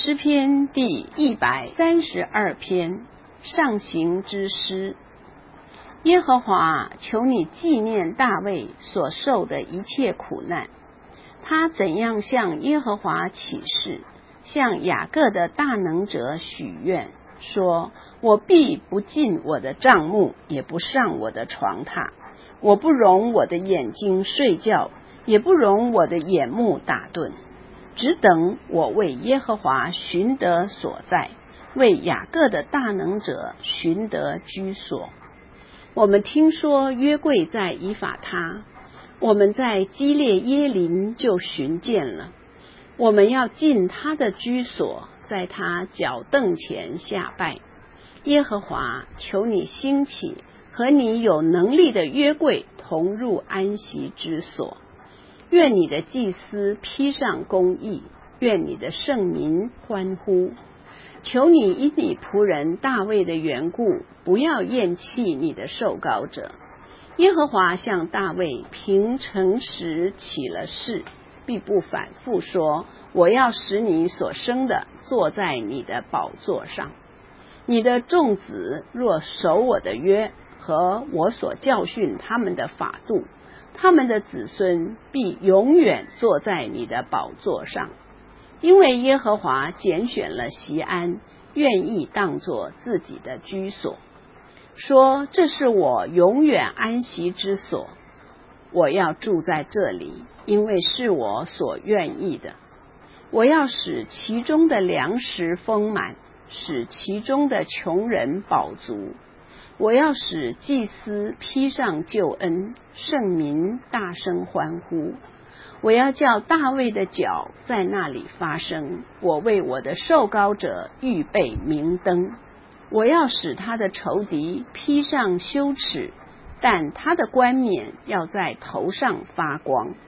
诗篇第132篇，上行之诗。耶和华，求你纪念大卫所受的一切苦难，他怎样向耶和华起誓，向雅各的大能者许愿，说：我必不进我的帐幕，也不上我的床榻，我不容我的眼睛睡觉，也不容我的眼目打盹，只等我为耶和华寻得所在，为雅各的大能者寻得居所。我们听说约柜在以法他，我们在基列耶琳就寻见了。我们要进他的居所，在他脚凳前下拜。耶和华，求你兴起，和你有能力的约柜同入安息之所。愿你的祭司披上公义，愿你的圣民欢呼。求你因你仆人大卫的缘故，不要厌弃你的受膏者。耶和华向大卫凭诚实起了誓，必不反复说：我要使你所生的坐在你的宝座上。你的众子若守我的约和我所教训他们的法度，他们的子孙必永远坐在你的宝座上。因为耶和华拣选了锡安，愿意当作自己的居所，说：这是我永远安息之所，我要住在这里，因为是我所愿意的。我要使其中的粮食丰满，使其中的穷人饱足。我要使祭司披上救恩，圣民大声欢呼。我要叫大卫的脚在那里发声，我为我的受膏者预备明灯。我要使他的仇敌披上羞耻，但他的冠冕要在头上发光。